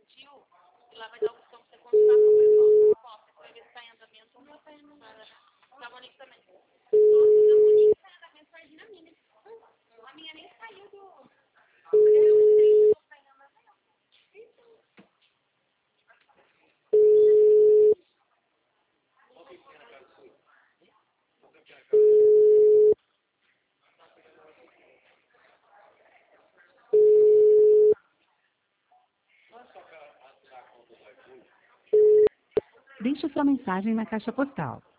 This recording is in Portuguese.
infantil, e lá vai dar a opção pra você continuar com a proposta. Você vai ver se está em andamento ou não está em andamento. Da Monique também. Nossa, da Monique está em andamento, imagina a minha. A minha nem saiu do... Eu não sei se está em andamento. Deixe sua mensagem na caixa postal